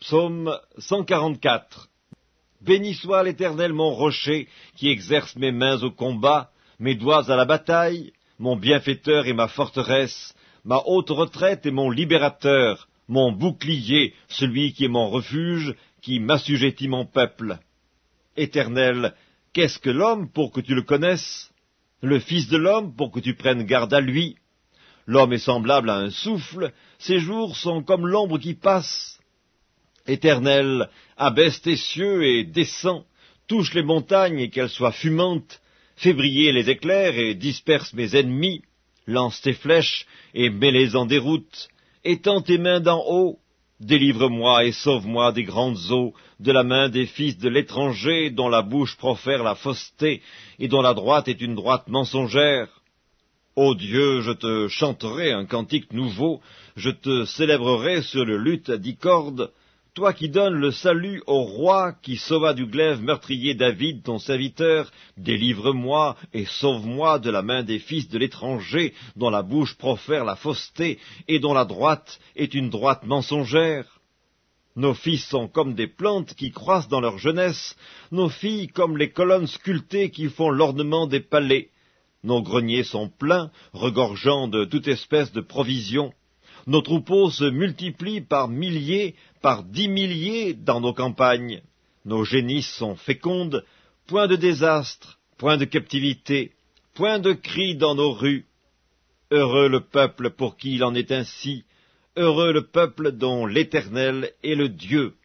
Psaume 144. Béni soit l'Éternel mon rocher, qui exerce mes mains au combat, mes doigts à la bataille, mon bienfaiteur et ma forteresse, ma haute retraite et mon libérateur, mon bouclier, celui qui est mon refuge, qui m'assujettit mon peuple. Éternel, qu'est-ce que l'homme pour que tu le connaisses? Le Fils de l'homme pour que tu prennes garde à lui? L'homme est semblable à un souffle, ses jours sont comme l'ombre qui passe. Éternel, abaisse tes cieux et descends, touche les montagnes et qu'elles soient fumantes, fais briller les éclairs et disperse mes ennemis, lance tes flèches et mets-les en déroute, étends tes mains d'en haut, délivre-moi et sauve-moi des grandes eaux, de la main des fils de l'étranger, dont la bouche profère la fausseté, et dont la droite est une droite mensongère. Ô Dieu, je te chanterai un cantique nouveau, je te célébrerai sur le luth à 10 cordes, toi qui donnes le salut au roi, qui sauva du glaive meurtrier David, ton serviteur, délivre-moi et sauve-moi de la main des fils de l'étranger, dont la bouche profère la fausseté, et dont la droite est une droite mensongère. Nos fils sont comme des plantes qui croissent dans leur jeunesse, nos filles comme les colonnes sculptées qui font l'ornement des palais. Nos greniers sont pleins, regorgeant de toute espèce de provisions. Nos troupeaux se multiplient par milliers, par 10 milliers dans nos campagnes. Nos génisses sont fécondes, point de désastre, point de captivité, point de cris dans nos rues. Heureux le peuple pour qui il en est ainsi, heureux le peuple dont l'Éternel est le Dieu.